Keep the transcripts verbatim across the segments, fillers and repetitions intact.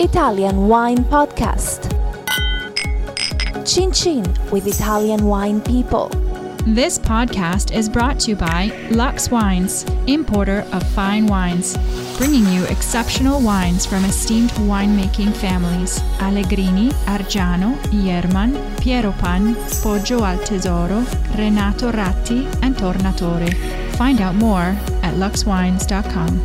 Italian Wine Podcast. Chin Chin with Italian wine people. This podcast is brought to you by Lux Wines, importer of fine wines, bringing you exceptional wines from esteemed winemaking families: Allegrini, Argiano, Ierman, Piero Pan, Poggio al Tesoro, Renato Ratti, and Tornatore. Find out more at lux wines dot com.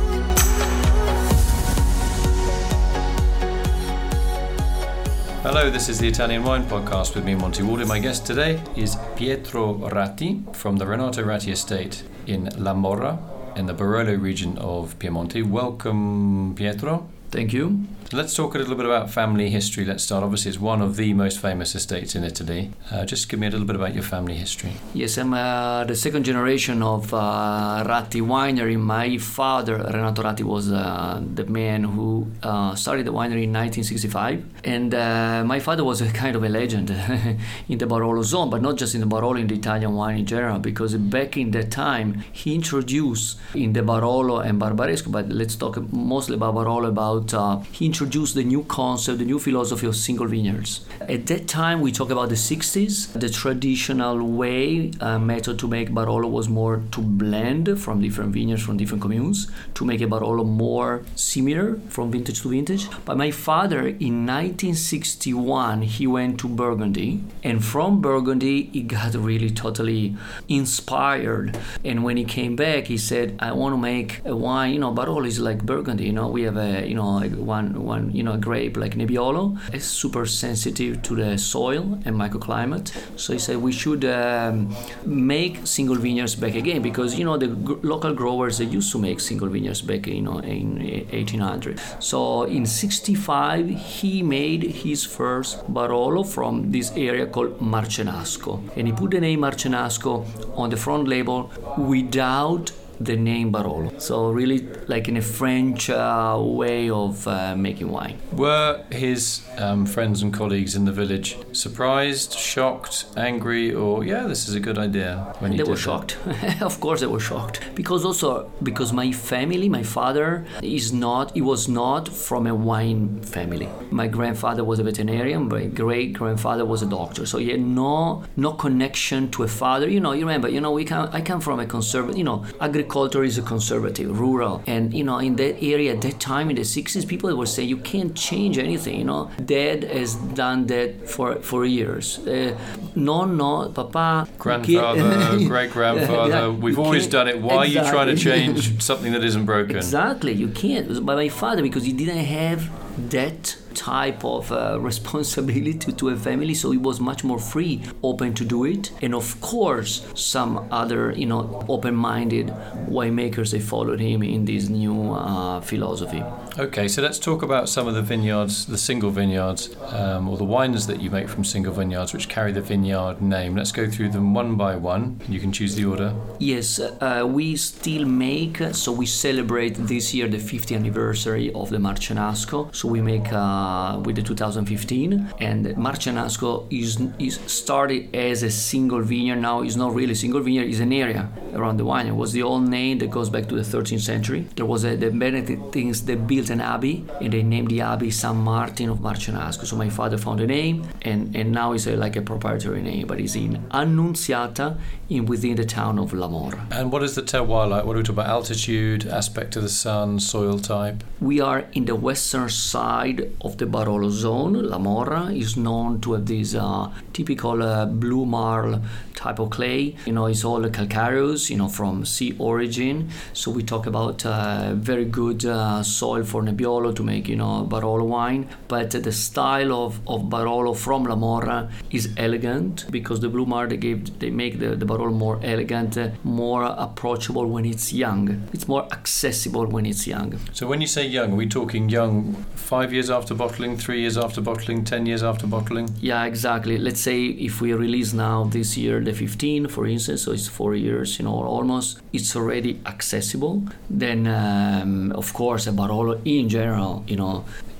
Hello, this is the Italian Wine Podcast with me, Monty Walden. My guest today is Pietro Ratti from the Renato Ratti estate in La Morra in the Barolo region of Piemonte. Welcome, Pietro. Thank you. Let's talk a little bit about family history. Let's start. Obviously, it's one of the most famous estates in Italy. Uh, just give me a little bit about your family history. Yes, I'm uh, the second generation of uh, Ratti winery. My father, Renato Ratti, was uh, the man who uh, started the winery in nineteen sixty-five. And uh, my father was a kind of a legend in the Barolo zone, but not just in the Barolo, in the Italian wine in general, because back in that time, he introduced in the Barolo and Barbaresco, but let's talk mostly about Barolo, about uh, he introduced the new concept, the new philosophy of single vineyards. At that time, we talk about the sixties. The traditional way, uh, method to make Barolo was more to blend from different vineyards, from different communes, to make a Barolo more similar from vintage to vintage. But my father, in nineteen sixty-one, he went to Burgundy, and from Burgundy, he got really totally inspired. And when he came back, he said, I want to make a wine, you know, Barolo is like Burgundy, you know, we have a, you know, like one, one, you know, a grape like Nebbiolo. It's super sensitive to the soil and microclimate. So he said we should um, make single vineyards back again, because, you know, the g- local growers, they used to make single vineyards back, you know, in eighteen hundred. So in sixty-five, he made his first Barolo from this area called Marcenasco. And he put the name Marcenasco on the front label without the name Barolo. So really like in a French uh, way of uh, making wine. Were his um, friends and colleagues in the village surprised, shocked, angry, or yeah, this is a good idea when he They did were that? shocked. Of course they were shocked. Because also, because my family, my father is not, he was not from a wine family. My grandfather was a veterinarian, my great grandfather was a doctor. So he had no no connection to a father. You know, you remember, you know, we come, I come from a conservative, you know, agriculture is a conservative, rural. And, you know, in that area at that time, in the sixties, people were saying, you can't change anything, you know. Dad has done that for, for years. Uh, no, no, papa. Grandfather, great-grandfather, Yeah, we've you always can't- done it. Why are you trying to Exactly. change something that isn't broken? Exactly, you can't. But my father, because he didn't have that type of uh, responsibility to a family, so he was much more free, open to do it. And of course, some other, you know, open-minded winemakers, they followed him in this new uh, philosophy. Okay, so let's talk about some of the vineyards, the single vineyards, um, or the wines that you make from single vineyards, which carry the vineyard name. Let's go through them one by one. You can choose the order. Yes, uh, we still make, so we celebrate this year the fiftieth anniversary of the Marcenasco. So we make uh, with the two thousand fifteen, and Marcenasco is is started as a single vineyard. Now it's not really a single vineyard, it's an area around the wine. It was the old name that goes back to the thirteenth century. There was a, the Benedictines that built an abbey, and they named the abbey San Martin of Marcenasco. So my father found a name, and, and now it's a, like a proprietary name, but it's in Annunziata, in within the town of La Morra. And what is the terroir like? What are we talking about? Altitude, aspect of the sun, soil type? We are in the western side of the Barolo zone. La Morra is known to have this uh, typical uh, blue marl type of clay. You know, it's all calcareous, you know, from sea origin. So we talk about uh, very good uh, soil for Nebbiolo to make, you know, Barolo wine. But uh, the style of, of Barolo from La Morra is elegant, because the blue marl, they, gave, they make the, the Barolo more elegant, uh, more approachable when it's young. It's more accessible when it's young. So when you say young, are we talking young five years after bottling, three years after bottling, ten years after bottling? Yeah, exactly. Let's say if we release now this year the fifteen, for instance, so it's four years, you know, almost, it's already accessible. Then, um, of course, a Barolo in general, you know,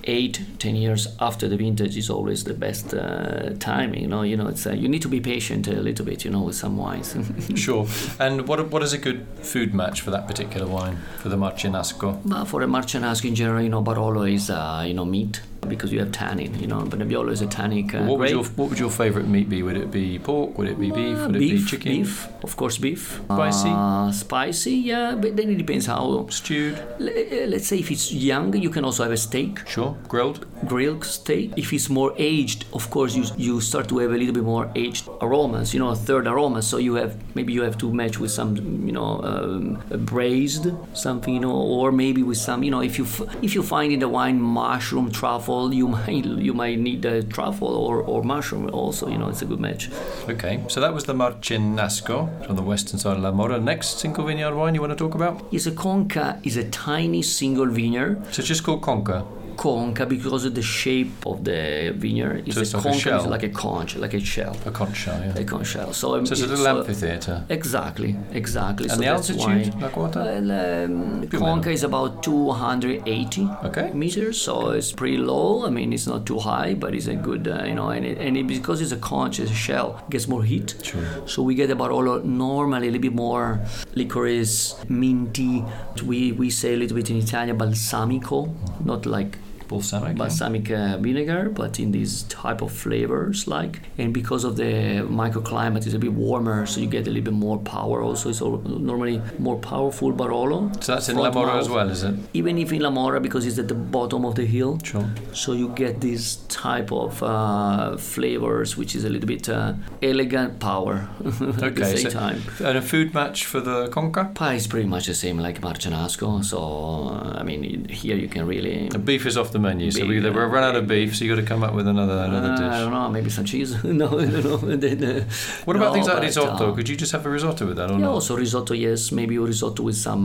eight, ten years after the vintage is always the best uh, timing. You know, you know, it's uh, you need to be patient a little bit, you know, with some wines. Sure. And what what is a good food match for that particular wine, for the Marcinasco? But for a Marcinasco in general, you know, Barolo is uh, you know meat, because you have tannin, you know, but Nebbiolo is a tannic uh, what would grape. your What would your favourite meat be? Would it be pork? Would it be beef? Uh, Would beef, it be chicken? Beef, of course, beef. Spicy? Uh, spicy, yeah, but then it depends how. Stewed? L- let's say if it's young, you can also have a steak. Sure. Grilled? Grilled steak. If it's more aged, of course, you you start to have a little bit more aged aromas, you know, a third aroma. So you have, maybe you have to match with some, you know, um, braised something, you know, or maybe with some, you know, if you f- if you find in the wine mushroom truffle, you might you might need a truffle or, or mushroom also, you know, it's a good match. Okay, so that was the Marcinasco on the western side of La Mora. Next single vineyard wine you want to talk about? Yes, a Conca is a tiny single vineyard. So it's just called Conca. Conca because of the shape of the vineyard. It's So it's a like a conca shell? is like a conch, like a shell. A conch shell, yeah. A conch shell. So, um, So it's a little amphitheatre. Exactly, exactly. And so the that's altitude, why- like what? Well, um, Più o Conca meno. is about two hundred eighty Okay. meters, so it's pretty low. I mean, it's not too high, but it's a good, uh, you know, and, it, and it, because it's a conch, it's a shell, it gets more heat. Sure. So we get a Barolo normally a little bit more licorice, minty. We we say a little bit in Italian balsamico, not like Balsamic. yeah. balsamic uh, vinegar, but in these type of flavors, like, and because of the microclimate is a bit warmer, so you get a little bit more power. Also, it's all, normally more powerful Barolo. So that's in Front La Mora mouth. as well, is it? Even if in La Mora, because it's at the bottom of the hill, Sure. so you get this type of uh, flavors, which is a little bit uh, elegant power at the Okay, same so time. and a food match for the Conca? Pie is pretty much the same like Marcinasco, so uh, I mean here you can really. The beef is off the menu, so Beef, we either yeah. run out of beef, so you got to come up with another another Uh, I dish. don't know, maybe some cheese. no, no, no. Then, uh, What about no, things like but, risotto? uh, Could you just have a risotto with that or yeah, not? also risotto, yes. Maybe a risotto with some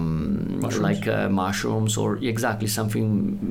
um, Mushrooms? like uh, mushrooms or exactly something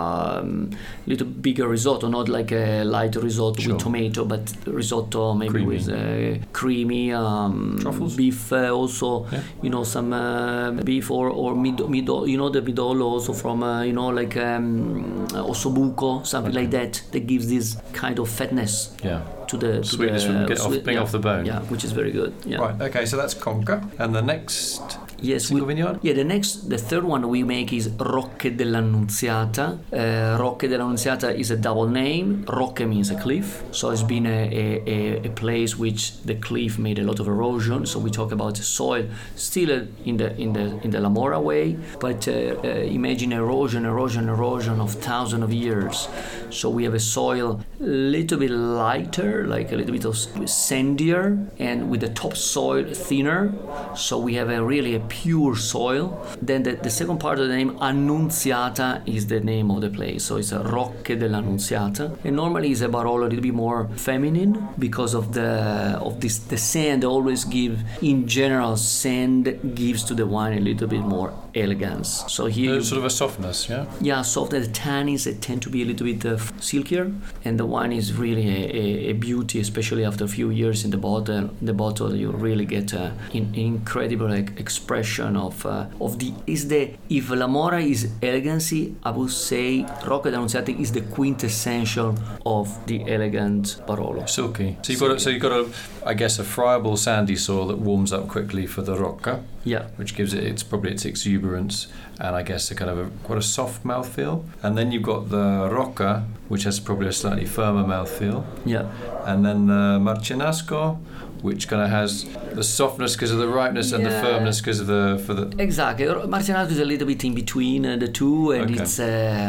um, little bigger risotto, not like a light risotto Sure. with tomato, but risotto maybe Creamy. with uh, creamy um, Truffles? beef. Uh, also, Yeah. you know, some uh, beef or or mid, mido, you know, the midolo also from uh, you know like um, ossobuco, something Okay. like that. That gives this kind of fatness Yeah. to the to Sweetness the, from get off, sweet- being yeah, off the bone. yeah, which is very good. Yeah. Right, okay, so that's Conca. And the next Yes, single we- vineyard? Yeah, the next, the third one we make is Rocche dell'Annunziata. Uh, Rocche dell'Annunziata is a double name. Rocche means a cliff, so it's been a, a, a place which the cliff made a lot of erosion. So we talk about soil still uh, in the in the in the La Mora way, but uh, uh, imagine erosion, erosion, erosion of thousands of years. So we have a soil a little bit lighter, like a little bit of sandier, and with the topsoil thinner. So we have a really a pure soil. Then the, the second part of the name Annunziata is the name of the place. So it's a Rocche dell'Annunziata. And normally it's a Barolo a little bit more feminine because of the of this the sand always give in general sand gives to the wine a little bit more elegance. So here you There's sort of a softness, yeah? yeah, soft. The tannins they tend to be a little bit uh, silkier, and the wine is really a, a, a beauty, especially after a few years in the bottle. In the bottle, you really get uh, an incredible like, expression of uh, of the is the if La Mora is elegancy, I would say Rocche dell'Annunziata is the quintessential of the elegant Barolo. Silky. So you've got a, so you've got a, I guess, a friable sandy soil that warms up quickly for the Rocca, Yeah. which gives it its probably its exuberance and I guess a kind of a quite a soft mouthfeel. And then you've got the Rocca, which has probably a slightly firmer mouthfeel. Yeah. And then the Marcinasco, which kind of has the softness because of the ripeness and the Yeah. firmness because of the for the Exactly. Marcinasco is a little bit in between uh, the two, and Okay. it's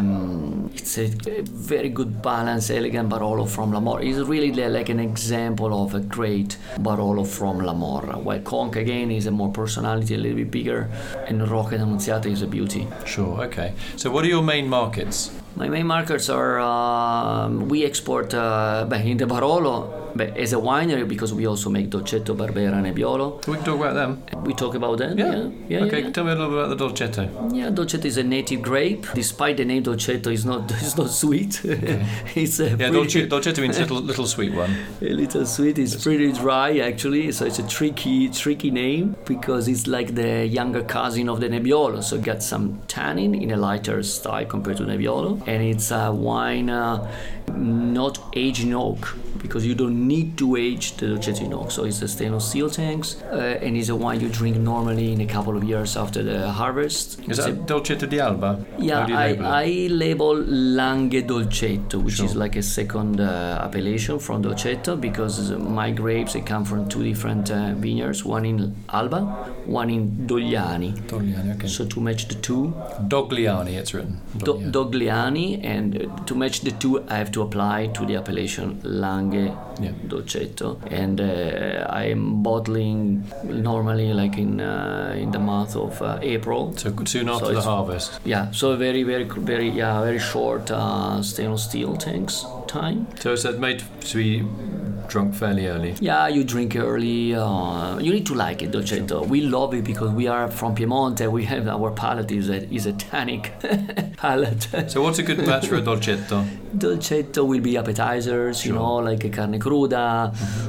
um, it's a, a very good balance, elegant Barolo from La Mora. It's really li- like an example of a great Barolo from La Mora. While Conca again is a more personality, a little bit bigger, and Rocche d'Annunziata is a beauty. Sure, okay. So what are your main markets? My main markets are um, we export uh, beh, in the Barolo but as a winery because we also make Dolcetto, Barbera, Nebbiolo. We can talk about them. We talk about them. Yeah. Yeah. yeah okay, yeah, yeah. tell me a little bit about the Dolcetto. Yeah, Dolcetto is a native grape. Despite the name Dolcetto, it's not it's not sweet. it's a Yeah, pretty, Dolce, Dolcetto means little little sweet one. a little sweet. It's pretty dry actually, so it's a tricky tricky name because it's like the younger cousin of the Nebbiolo. So it got some tannin in a lighter style compared to Nebbiolo. and it's a wine uh, not aged in oak, because you don't need to age the Dolcetto in oak. So it's a stainless steel tanks, uh, and it's a wine you drink normally in a couple of years after the harvest. Is it's that a, Dolcetto di Alba? yeah, How do you I, label it? I label Langhe Dolcetto, which Sure. is like a second uh, appellation from Dolcetto, because my grapes, they come from two different uh, vineyards, one in Alba, one in Dogliani. Dogliani, okay. So to match the two, Dogliani, it's written. Do- Dogliani. Dogliani, and uh, to match the two, I have to apply to the appellation Langhe Yeah. Dolcetto, and uh, I'm bottling normally like in uh, in the month of uh, April. So soon after So the it's- harvest. Yeah, so very, very, very, yeah, very short uh, stainless steel tanks time. So it's made to be drunk fairly early. Yeah, you drink early. Uh, you need to like it, Dolcetto. We love it because we are from Piemonte. We have our palate is a, is a tannic palate. So what's a good match for a Dolcetto? Dolcetto will be appetizers, you Sure. know, like a carne cruda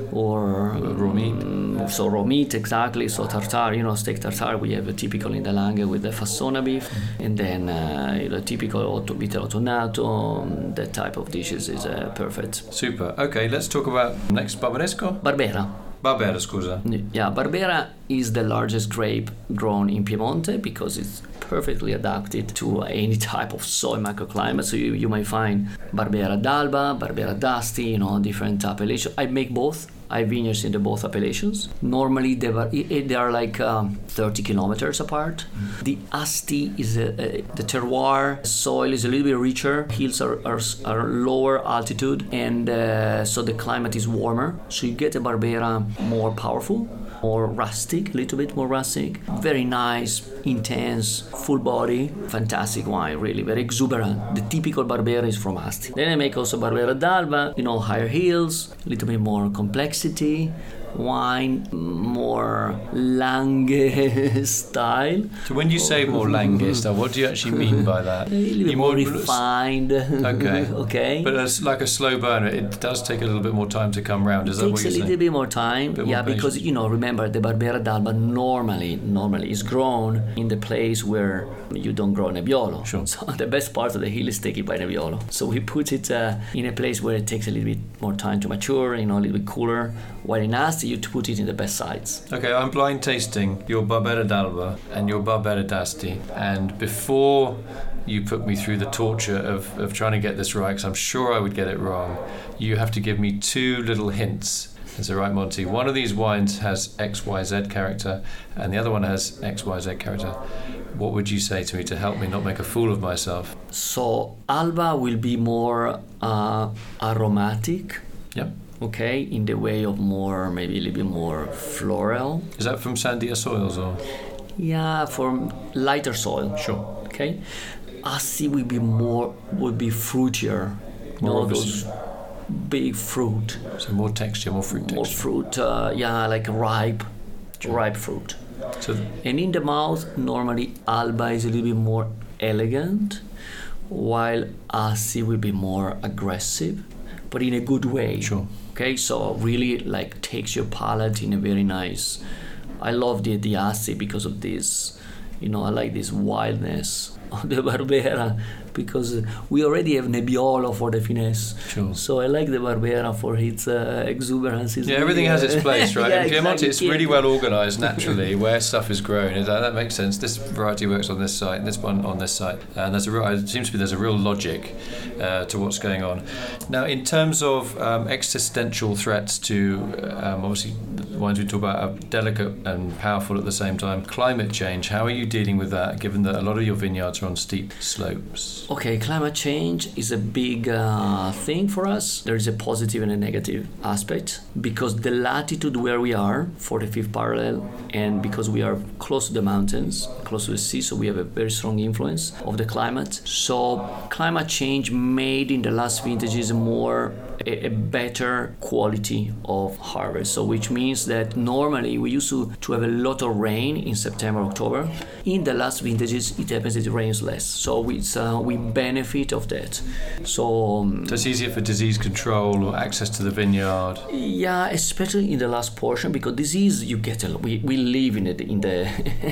or Raw meat. mm, so raw meat, exactly. So tartare, you know, steak tartare. We have a typical in the Langhe with the fassona beef, and then uh, you know, typical otto vitello tonnato. um, That type of dishes is uh, perfect. Super. Okay, let's talk about next Barbaresco. Barbera. Barbera, scusa. Yeah, Barbera is the largest grape grown in Piemonte because it's perfectly adapted to any type of soil microclimate. So you, you might find Barbera d'Alba, Barbera d'Asti, you know, different appellations. I make both. I have vineyards in the both appellations. Normally they are, they are like um, thirty kilometers apart. Mm. The Asti is a, a, the terroir soil is a little bit richer. Hills are, are, are lower altitude, and uh, so the climate is warmer. So you get a Barbera more powerful, more rustic, a little bit more rustic. Very nice, intense, full body, fantastic wine, really very exuberant. The typical Barbera is from Asti. Then I make also Barbera d'Alba, you know, higher hills, a little bit more complexity, wine, more Langhe style. So when you say more Langhe style, what do you actually mean by that? A little bit You more more- refined. Okay. Okay. But it's like a slow burner. It does take a little bit more time to come round. Is that what Takes you're a saying? little bit more time, Bit yeah, more because patience. you know, remember the Barbera d'Alba normally, normally is grown in the place where you don't grow Nebbiolo. Sure. So the best part of the hill is taken by Nebbiolo. So we put it uh, in a place where it takes a little bit more time to mature, you know, a little bit cooler. While in Asti, you put it in the best sites. Okay, I'm blind tasting your Barbera d'Alba and your Barbera d'Asti, and before you put me through the torture of, of trying to get this right, because I'm sure I would get it wrong, you have to give me two little hints. Is that right, Monty? One of these wines has X Y Z character, and the other one has X Y Z character. What would you say to me to help me not make a fool of myself? So Alba will be more uh, aromatic. Yep. Okay, in the way of more, maybe a little bit more floral. Is that from sandier soils or? Yeah, for lighter soil. Sure. Okay, Asti will be more, would be fruitier. You More know, obvious. those big fruit, So more texture, more fruit more texture. fruit. Uh, yeah, like ripe, Sure. ripe fruit. So And in the mouth, normally Alba is a little bit more elegant, while Asti will be more aggressive, but in a good way. Sure. Okay, so really like takes your palate in a very nice. I love the the Asti because of this. You know, I like this wildness of the Barbera because we already have Nebbiolo for the finesse. Sure. So I like the Barbera for its uh, exuberance. It's yeah, everything really, has its uh, place, right? yeah, In Piemonte, exactly. it's really well organised naturally where stuff is grown. That, that makes sense. This variety works on this site, and this one on this site, and there's a real, it seems to be there's a real logic uh, to what's going on. Now, in terms of um, existential threats to, um, obviously, the ones we talk about are delicate and powerful at the same time. Climate change. How are you dealing with that, given that a lot of your vineyards are on steep slopes? Okay, climate change is a big uh, thing for us. There is a positive and a negative aspect because the latitude where we are, forty-fifth parallel, and because we are close to the mountains, close to the sea, so we have a very strong influence of the climate. So climate change made in the last vintages more a, a better quality of harvest. So which means that normally we used to, to have a lot of rain in September, October. In the last vintages, it happens that it rains rains less. So we uh, we benefit of that. So, um, so it's easier for disease control or access to the vineyard. Yeah, especially in the last portion, because disease you get a lot. We, we live in it in the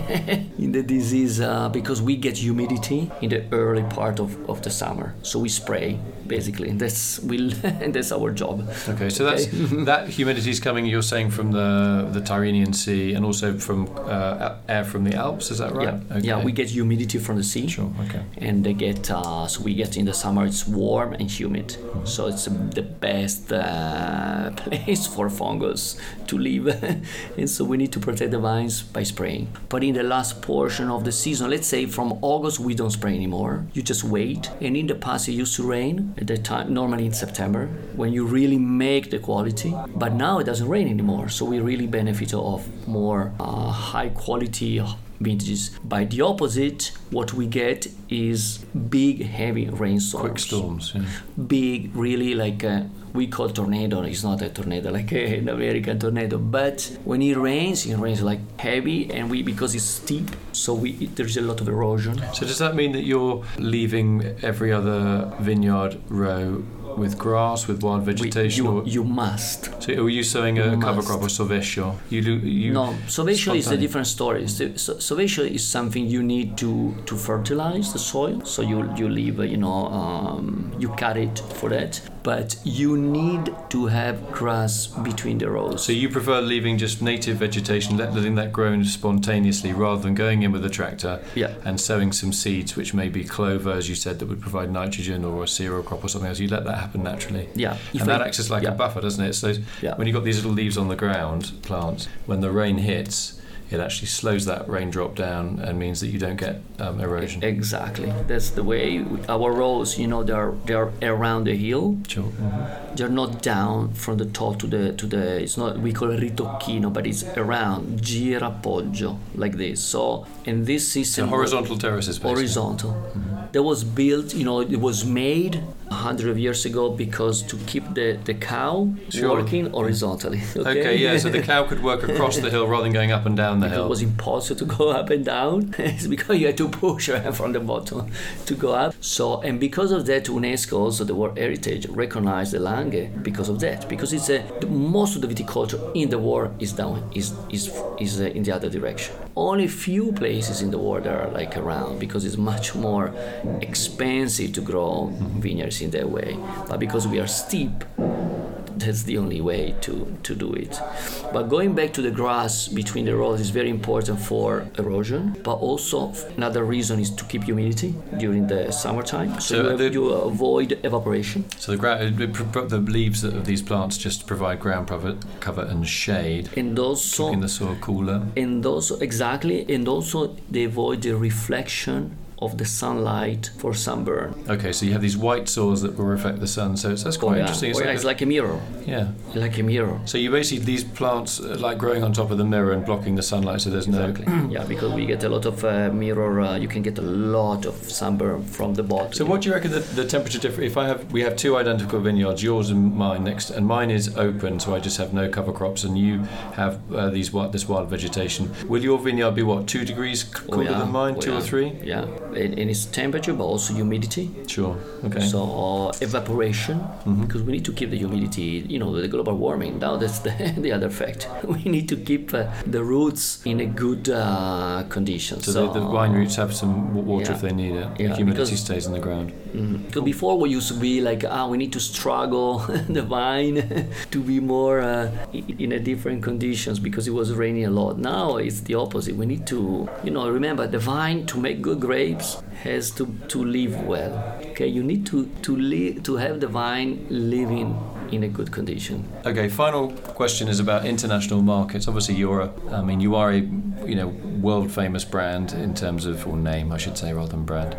in the disease uh, because we get humidity in the early part of, of the summer. So we spray basically, and that's we and that's our job. Okay, so okay. that's that humidity is coming. You're saying from the the Tyrrhenian Sea and also from uh, air from the Alps. Is that right? Yeah, okay. yeah. We get humidity from the sea. Sure. Okay. And they get uh, so we get in the summer it's warm and humid, mm-hmm. so it's the best uh, place for fungus to live, and so we need to protect the vines by spraying. But in the last portion of the season, let's say from August, we don't spray anymore. You just wait. And in the past, it used to rain at that time, normally in September, when you really make the quality. But now it doesn't rain anymore, so we really benefit of more uh, high quality vintages. By the opposite, what we get is big, heavy rainstorms. Quick storms. Yeah. Big, really like a, we call tornado. It's not a tornado like an American tornado, but when it rains, it rains like heavy, and we because it's steep, so we there's a lot of erosion. So does that mean that you're leaving every other vineyard row with grass, with wild vegetation? We, you, or, you must. So are you sowing a You cover must. crop or Sauvation? You do. You no, Sauvation is a spontaneous. different story. So, Sauvation is something you need to, to fertilize the soil. So you you leave, you know, um, you cut it for that. But you need to have grass between the rows. So you prefer leaving just native vegetation, let- letting that grow spontaneously, rather than going in with a tractor Yeah. and sowing some seeds, which may be clover, as you said, that would provide nitrogen, or a cereal crop or something else. You let that happen naturally. Yeah. If And that I- acts as like yeah. a buffer, doesn't it? So Yeah. when you've got these little leaves on the ground, plants, when the rain hits, it actually slows that raindrop down and means that you don't get um, erosion. Exactly. That's the way we, our rows, you know, they're they're around the hill. Sure. Mm-hmm. They're not down from the top to the to the. It's not we call it ritocchino, but it's around girapoggio like this. So in this So system, horizontal terraces, basically. horizontal. Mm-hmm. That was built, you know, it was made a hundred of years ago because to keep the, the cow Sure. working horizontally. Okay? Okay, yeah, so the cow could work across the hill rather than going up and down the It hill. was impossible to go up and down. It's because you had to push her from the bottom to go up. So, and because of that, UNESCO, also the World Heritage, recognized the Langhe because of that. Because it's a, the, most of the viticulture in the world is down, is is is uh, in the other direction. Only few places in the world are like around because it's much more expensive to grow vineyards in that way. But because we are steep, that's the only way to, to do it. But going back to the grass between the rows is very important for erosion, but also another reason is to keep humidity during the summertime. So, So you, have, the- you avoid evaporation. So the, gra- the leaves of these plants just provide ground cover, cover and shade, And also, keeping the soil cooler. and also exactly, and also they avoid the reflection of the sunlight for sunburn. Okay, so you have these white soils that will reflect the sun. So it's, that's quite Oh, yeah. interesting. Oh, yeah, like it's a- like a mirror, yeah. like a mirror. So you basically these plants uh, like growing on top of the mirror and blocking the sunlight, so there's Exactly. no. Yeah, because we get a lot of uh, mirror. Uh, you can get a lot of sunburn from the bottom. So what do you reckon the, the temperature difference? If I have, we have two identical vineyards, yours and mine next, and mine is open, so I just have no cover crops, and you have uh, these wild, this wild vegetation. Will your vineyard be what, two degrees c- Oh, cooler yeah. than mine, Oh, two yeah. or three? Yeah, and, and it's temperature, but also humidity. Sure. Okay. So uh, evaporation, Mm-hmm. because we need to keep the humidity. You know, the global warming. Now that's the, the other fact. We need to keep uh, the roots in a good uh, condition. so the, the wine roots have some w- water yeah. if they need it. Yeah, the humidity because- stays in the ground. Mm. Because before we used to be like, ah, we need to struggle the vine to be more uh, i- in a different conditions because it was raining a lot. Now it's the opposite. We need to, you know, remember the vine to make good grapes has to, to live well. Okay, you need to to live to have the vine living in a good condition. Okay, final question is about international markets. Obviously, you're a, I mean, you are a, you know, world famous brand in terms of, or name, I should say, rather than brand,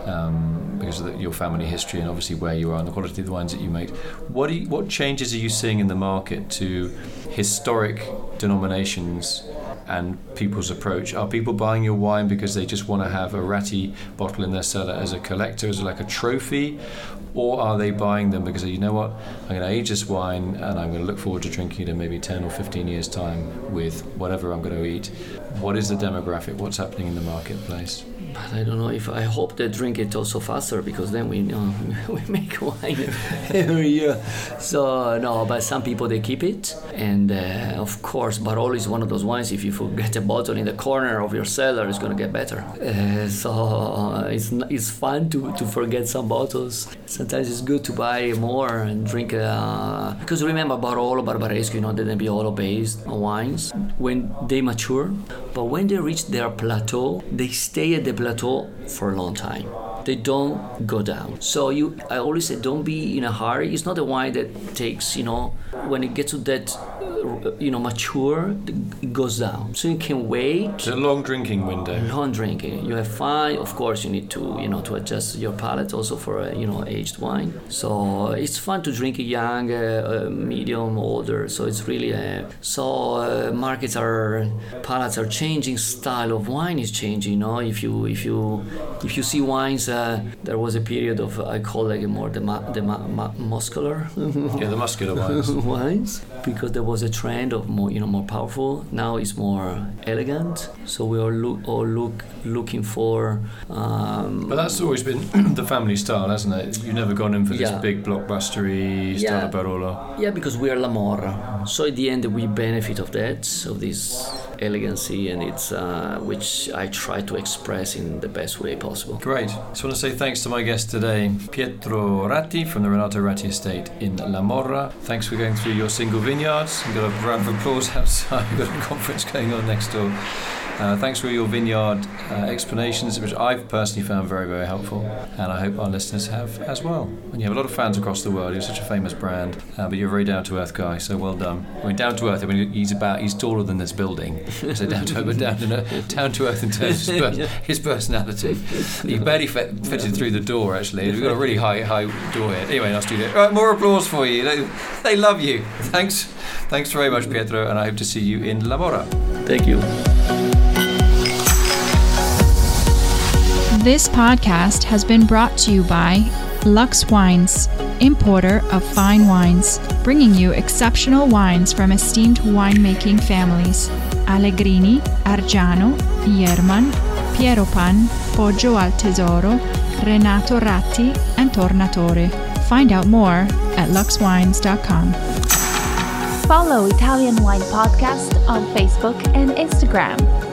um, because of the, your family history and obviously where you are and the quality of the wines that you make. What do you, what changes are you seeing in the market to historic denominations and people's approach? Are people buying your wine because they just want to have a Ratti bottle in their cellar as a collector, as like a trophy? Or are they buying them because, you know what, I'm going to age this wine and I'm going to look forward to drinking it in maybe ten or fifteen years' time with whatever I'm going to eat? What is the demographic? What's happening in the marketplace? but I don't know if I hope they drink it also faster, because then we you know we make wine every year. So no, but some people they keep it, and uh, of course Barolo is one of those wines. If you forget a bottle in the corner of your cellar, it's gonna get better. Uh, so uh, it's it's fun to, to forget some bottles. Sometimes it's good to buy more and drink. Uh, because remember Barolo, Barbaresco, you know, the Nebbiolo based wines when they mature, but when they reach their plateau, they stay at the plateau for a long time. They don't go down. So you, I always say, don't be in a hurry. It's not a wine that takes, you know, when it gets to that, you know, mature, it goes down. So you can wait. It's a long drinking window. Long drinking. You have fun. Of course, you need to, you know, to adjust your palate also for a, you know, aged wine. So it's fun to drink it young, uh, uh, medium, older. So it's really a, so uh, markets are, palates are changing. Style of wine is changing. You know, if you if you if you see wines. Uh, there was a period of I call it more the ma- the ma- ma- muscular yeah the muscular wines wines because there was a trend of more you know more powerful. Now it's more elegant, so we all look all look looking for um, but that's always been the family style, hasn't it? You've never gone in for this yeah. big blockbustery style yeah. of Barolo. Yeah, because we are La Morra, so at the end we benefit of that, of this elegancy, and it's uh, which I try to express in the best way possible. Great. Just want to say thanks to my guest today, Pietro Ratti from the Renato Ratti estate in La Morra. Thanks for going through your single vineyards. You've got a round of applause outside. You've got a conference going on next door. Uh, thanks for your vineyard uh, explanations, which I've personally found very, very helpful, and I hope our listeners have as well. And you have a lot of fans across the world. You're such a famous brand, uh, but you're a very down-to-earth guy, so well done. I mean, down-to-earth, I mean, he's about, he's taller than this building, so down-to-earth, but down to, down-to-earth in terms of his, per- his personality. He barely fit, fitted through the door, actually. We've got a really high, high door here. Anyway, nice studio. Right, more applause for you. They, they love you. Thanks, thanks very much, Pietro, and I hope to see you in La Morra. Thank you. This podcast has been brought to you by Lux Wines, importer of fine wines, bringing you exceptional wines from esteemed winemaking families: Allegrini, Argiano, Ierman, Piero Pan, Poggio al Tesoro, Renato Ratti, and Tornatore. Find out more at lux wines dot com. Follow Italian Wine Podcast on Facebook and Instagram.